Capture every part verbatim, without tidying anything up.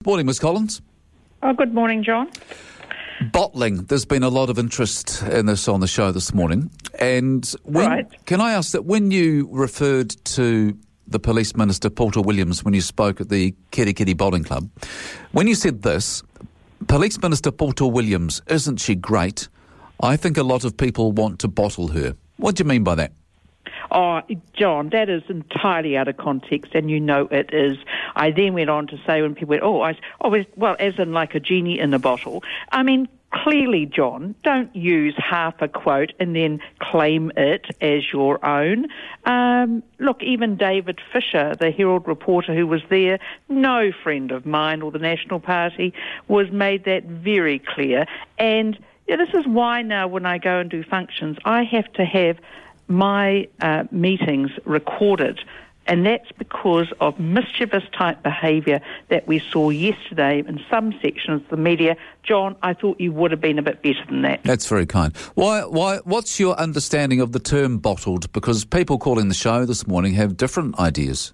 Morning, Miz Collins. Oh, good morning, John. Bottling. There's been a lot of interest in this on the show this morning. And when, right. Can I ask that when you referred to the Police Minister, Porter Williams, when you spoke at the Kitty Kitty Bowling Club, when you said this, Police Minister Porter Williams, isn't she great? I think a lot of people want to bottle her. What do you mean by that? Oh, John, that is entirely out of context, and you know it is. I then went on to say when people went, oh, I, oh well, as in like a genie in a bottle. I mean, clearly, John, don't use half a quote and then claim it as your own. Um, look, even David Fisher, the Herald reporter who was there, no friend of mine or the National Party, was made that very clear. And yeah, this is why now when I go and do functions, I have to have my uh, meetings recorded, and that's because of mischievous type behaviour that we saw yesterday in some sections of the media. John, I thought you would have been a bit better than that. That's very kind. Why? Why? What's your understanding of the term bottled? Because people calling the show this morning have different ideas.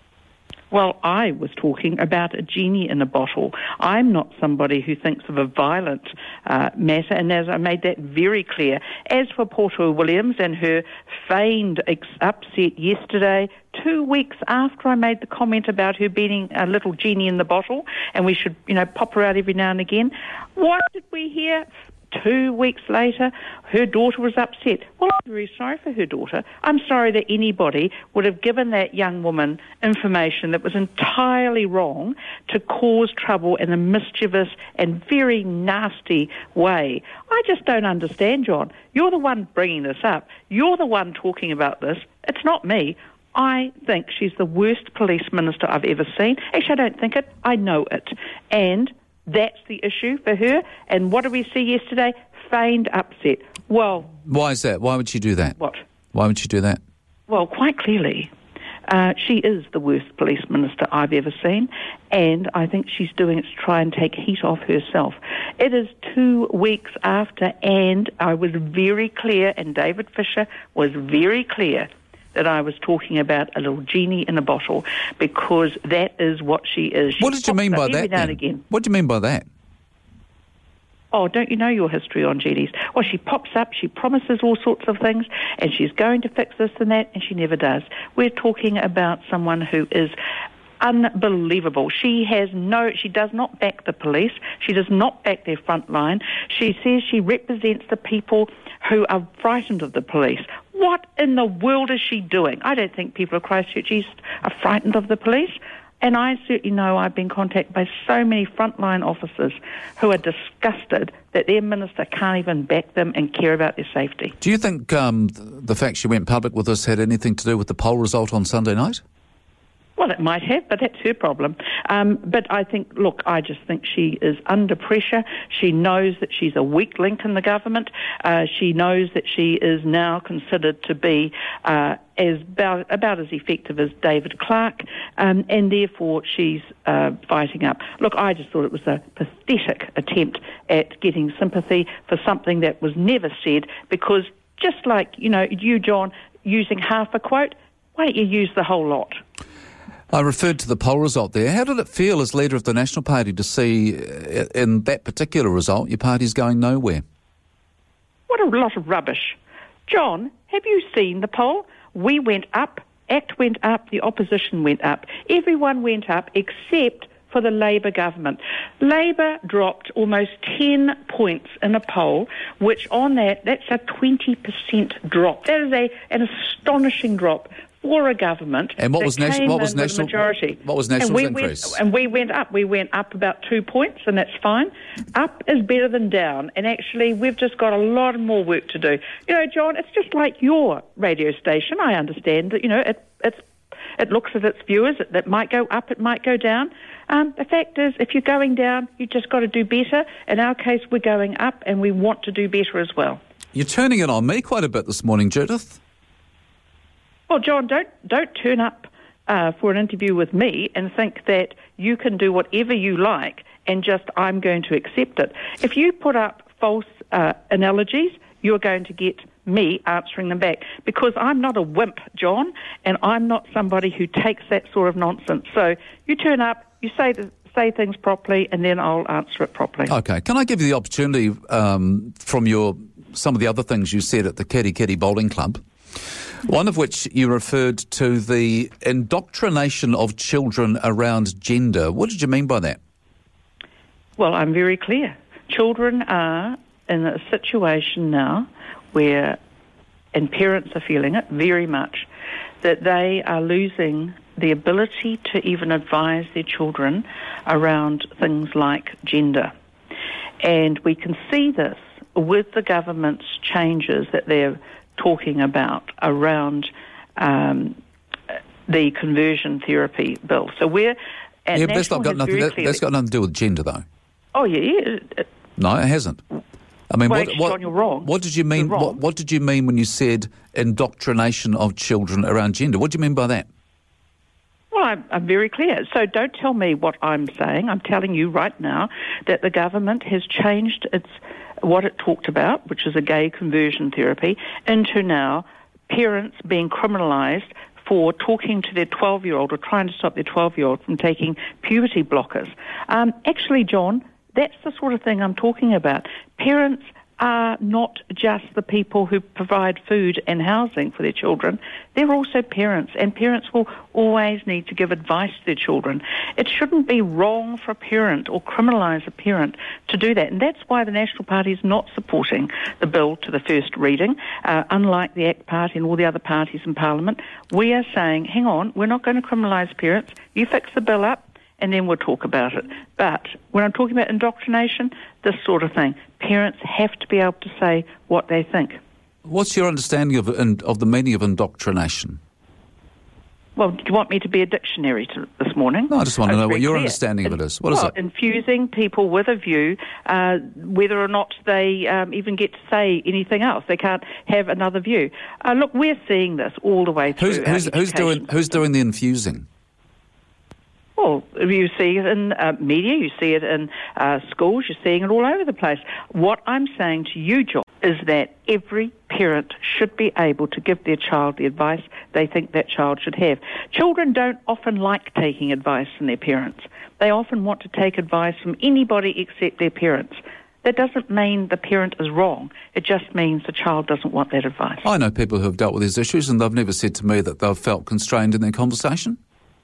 Well, I was talking about a genie in a bottle. I'm not somebody who thinks of a violent uh, matter, and as I made that very clear. As for Porter Williams and her feigned ex- upset yesterday, two weeks after I made the comment about her being a little genie in the bottle, and we should, you know, pop her out every now and again, what did we hear? Two weeks later, her daughter was upset. Well, I'm very sorry for her daughter. I'm sorry that anybody would have given that young woman information that was entirely wrong to cause trouble in a mischievous and very nasty way. I just don't understand, John. You're the one bringing this up. You're the one talking about this. It's not me. I think she's the worst police minister I've ever seen. Actually, I don't think it. I know it. And that's the issue for her. And what did we see yesterday? Feigned upset. Well... Why is that? Why would she do that? What? Why would she do that? Well, quite clearly, uh, she is the worst police minister I've ever seen, and I think she's doing it to try and take heat off herself. It is two weeks after, and I was very clear, and David Fisher was very clear, that I was talking about a little genie in a bottle, because that is what she is. She what did you mean by that, then? Again. What do you mean by that? Oh, don't you know your history on genies? Well, she pops up, she promises all sorts of things, and she's going to fix this and that, and she never does. We're talking about someone who is unbelievable. She has no, she does not back the police. She does not back their front line. She says she represents the people who are frightened of the police. What in the world is she doing? I don't think people of Christchurch East are frightened of the police. And I certainly know I've been contacted by so many frontline officers who are disgusted that their minister can't even back them and care about their safety. Do you think um, the fact she went public with this had anything to do with the poll result on Sunday night? Well, it might have, but that's her problem. Um, but I think, look, I just think she is under pressure. She knows that she's a weak link in the government. Uh, she knows that she is now considered to be uh, as about, about as effective as David Clark, um, and therefore she's uh, fighting up. Look, I just thought it was a pathetic attempt at getting sympathy for something that was never said, because just like, you know, you, John, using half a quote, why don't you use the whole lot? I referred to the poll result there. How did it feel as leader of the National Party to see uh, in that particular result your party's going nowhere? What a lot of rubbish. John, have you seen the poll? We went up, ACT went up, the opposition went up. Everyone went up except for the Labour government. Labour dropped almost ten points in a poll, which on that, that's a twenty percent drop. That is a, an astonishing drop for a government. And what was national? What was national? Majority. What was national's and we increase? Went, and we went up. We went up about two points, and that's fine. Up is better than down, and actually, we've just got a lot more work to do. You know, John, it's just like your radio station. I understand that. You know, it it's it looks at its viewers. It, it might go up. It might go down. Um, the fact is, if you're going down, you just got to do better. In our case, we're going up, and we want to do better as well. You're turning it on me quite a bit this morning, Judith. Well, John, don't don't turn up uh, for an interview with me and think that you can do whatever you like and just I'm going to accept it. If you put up false uh, analogies, you're going to get me answering them back, because I'm not a wimp, John, and I'm not somebody who takes that sort of nonsense. So you turn up, you say the say things properly, and then I'll answer it properly. Okay. Can I give you the opportunity um, from your some of the other things you said at the Kitty Kitty Bowling Club? One of which you referred to the indoctrination of children around gender. What did you mean by that? Well, I'm very clear. Children are in a situation now where, and parents are feeling it very much, that they are losing the ability to even advise their children around things like gender. And we can see this with the government's changes that they're talking about around um, the conversion therapy bill. So we're at yeah, but that's, not got nothing, that, clearly, that's got nothing to do with gender, though. Oh, yeah. yeah. No, it hasn't. I mean, well, what, actually, what, John, you're wrong. What did you mean? What, what did you mean when you said indoctrination of children around gender? What do you mean by that? Well, I'm, I'm very clear. So don't tell me what I'm saying. I'm telling you right now that the government has changed its what it talked about, which is a gay conversion therapy, into now parents being criminalised for talking to their twelve-year-old or trying to stop their twelve-year-old from taking puberty blockers. Um, actually, John, that's the sort of thing I'm talking about. Parents are not just the people who provide food and housing for their children. They're also parents, and parents will always need to give advice to their children. It shouldn't be wrong for a parent or criminalise a parent to do that, and that's why the National Party is not supporting the bill to the first reading. Uh, unlike the ACT Party and all the other parties in Parliament, we are saying, hang on, we're not going to criminalise parents. You fix the bill up, and then we'll talk about it. But when I'm talking about indoctrination, this sort of thing, parents have to be able to say what they think. What's your understanding of of the meaning of indoctrination? Well, do you want me to be a dictionary to, this morning? No, I just want to know what your clear. understanding of it is. What well, is it? Infusing people with a view, uh, whether or not they um, even get to say anything else. They can't have another view. Uh, look, we're seeing this all the way through. Who's, who's, who's doing Who's doing the infusing? Well, you see it in uh, media, you see it in uh, schools, you're seeing it all over the place. What I'm saying to you, John, is that every parent should be able to give their child the advice they think that child should have. Children don't often like taking advice from their parents. They often want to take advice from anybody except their parents. That doesn't mean the parent is wrong. It just means the child doesn't want that advice. I know people who have dealt with these issues and they've never said to me that they've felt constrained in their conversation.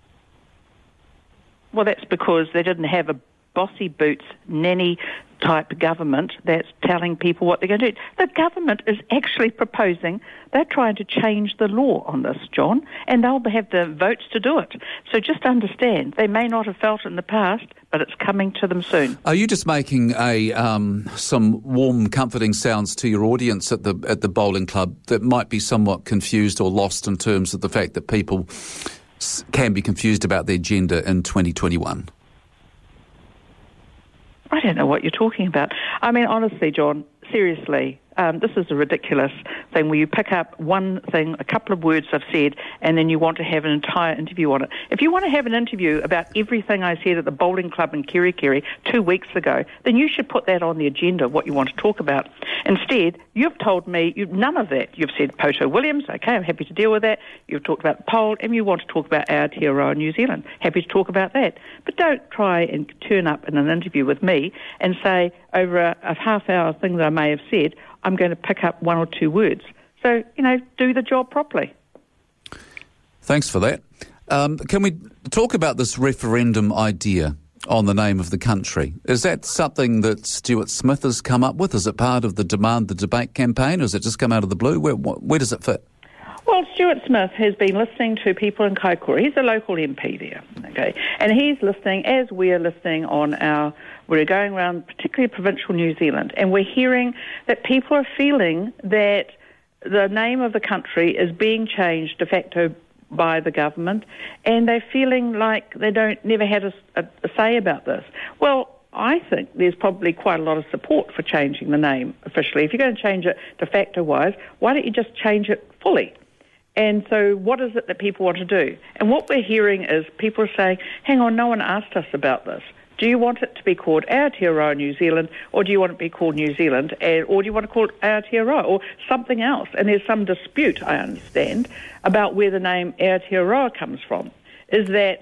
Well, that's because they didn't have a bossy boots, nanny-type government that's telling people what they're going to do. The government is actually proposing, they're trying to change the law on this, John, and they'll have the votes to do it. So just understand, they may not have felt it in the past, but it's coming to them soon. Are you just making a um, some warm, comforting sounds to your audience at the at the bowling club that might be somewhat confused or lost in terms of the fact that people can be confused about their gender in twenty twenty-one? I don't know what you're talking about. I mean, honestly, John, seriously, um, this is a ridiculous thing where you pick up one thing, a couple of words I've said, and then you want to have an entire interview on it. If you want to have an interview about everything I said at the bowling club in Kerikeri two weeks ago, then you should put that on the agenda, what you want to talk about. Instead, you've told me you, none of that. You've said Poto Williams, okay, I'm happy to deal with that. You've talked about the poll, and you want to talk about Aotearoa New Zealand. Happy to talk about that. But don't try and turn up in an interview with me and say, over a, a half-hour thing that I may have said, I'm going to pick up one or two words. So, you know, do the job properly. Thanks for that. Um, can we talk about this referendum idea on the name of the country? Is that something that Stuart Smith has come up with? Is it part of the Demand the Debate campaign, or has it just come out of the blue? Where, where does it fit? Well, Stuart Smith has been listening to people in Kaikoura. He's a local M P there, okay? And he's listening, as we're listening on our, we're going around particularly provincial New Zealand, and we're hearing that people are feeling that the name of the country is being changed de facto by the government, and they're feeling like they don't never had a, a, a say about this. Well, I think there's probably quite a lot of support for changing the name officially. If you're going to change it de facto-wise, why don't you just change it fully? And so what is it that people want to do? And what we're hearing is people are saying, hang on, no one asked us about this. Do you want it to be called Aotearoa New Zealand, or do you want it to be called New Zealand, and, or do you want to call it Aotearoa, or something else? And there's some dispute, I understand, about where the name Aotearoa comes from. Is that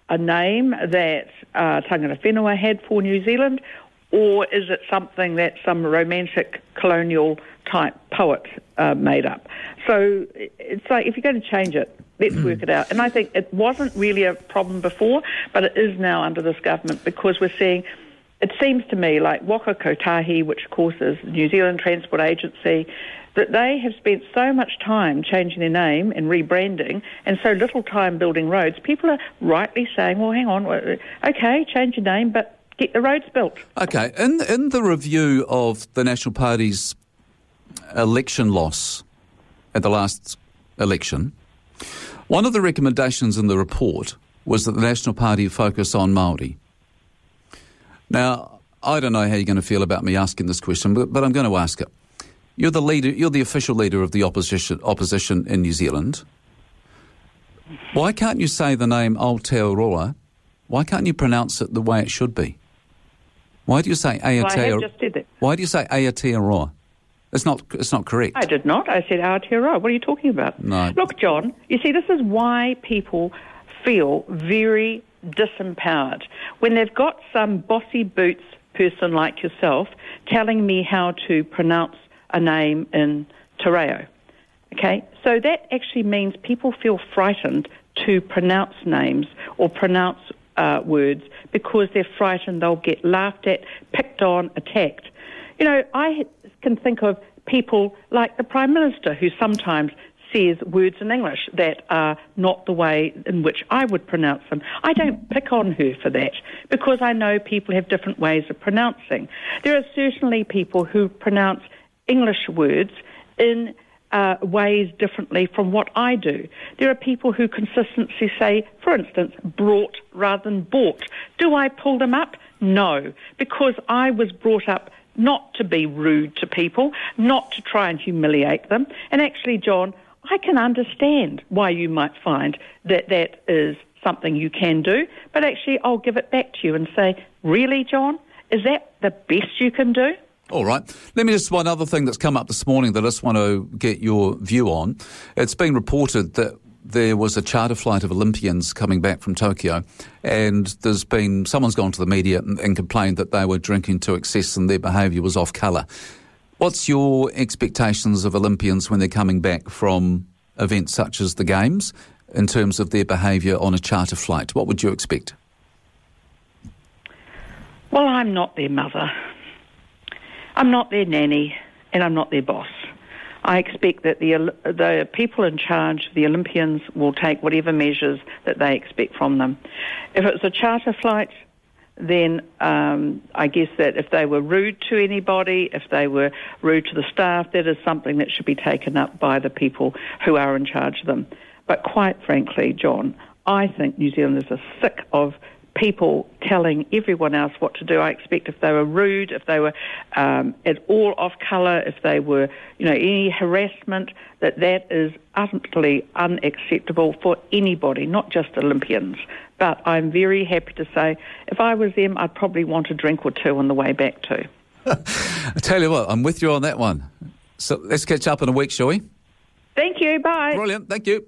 a name that uh, Tangata Whenua had for New Zealand, or is it something that some romantic colonial type poet uh, made up? So it's like, if you're going to change it, let's work it out. And I think it wasn't really a problem before, but it is now under this government, because we're seeing, it seems to me like Waka Kotahi, which of course is the New Zealand Transport Agency, that they have spent so much time changing their name and rebranding and so little time building roads. People are rightly saying, well, hang on, okay, change your name, but get the roads built. Okay, in, in the review of the National Party's election loss at the last election, one of the recommendations in the report was that the National Party focus on Māori. Now, I don't know how you're going to feel about me asking this question, but, but I'm going to ask it. You're the leader. You're the official leader of the opposition opposition in New Zealand. Why can't you say the name Aotearoa? Why can't you pronounce it the way it should be? Why do you say Aotearoa? Well, I have just said that. Why do you say Aotearoa? It's not. It's not correct. I did not. I said Aotearoa. What are you talking about? No. Look, John. You see, this is why people feel very disempowered when they've got some bossy boots person like yourself telling me how to pronounce a name in Te Reo. Okay, so that actually means people feel frightened to pronounce names or pronounce uh, words because they're frightened they'll get laughed at, picked on, attacked. You know, I can think of people like the Prime Minister who sometimes says words in English that are not the way in which I would pronounce them. I don't pick on her for that because I know people have different ways of pronouncing. There are certainly people who pronounce English words in uh, ways differently from what I do. There are people who consistently say, for instance, brought rather than bought. Do I pull them up? No, because I was brought up not to be rude to people, not to try and humiliate them. And actually, John, I can understand why you might find that that is something you can do, but actually I'll give it back to you and say, really, John, is that the best you can do? All right. Let me just, one other thing that's come up this morning that I just want to get your view on. It's been reported that there was a charter flight of Olympians coming back from Tokyo, and there's been, someone's gone to the media and, and complained that they were drinking to excess and their behaviour was off colour. What's your expectations of Olympians when they're coming back from events such as the Games in terms of their behaviour on a charter flight? What would you expect? Well, I'm not their mother. I'm not their nanny, and I'm not their boss. I expect that the the people in charge, the Olympians, will take whatever measures that they expect from them. If it's a charter flight, then um, I guess that if they were rude to anybody, if they were rude to the staff, that is something that should be taken up by the people who are in charge of them. But quite frankly, John, I think New Zealanders are sick of people telling everyone else what to do. I expect if they were rude, if they were um, at all off colour, if they were, you know, any harassment, that that is utterly unacceptable for anybody, not just Olympians. But I'm very happy to say, if I was them, I'd probably want a drink or two on the way back too. I tell you what, I'm with you on that one. So let's catch up in a week, shall we? Thank you. Bye. Brilliant. Thank you.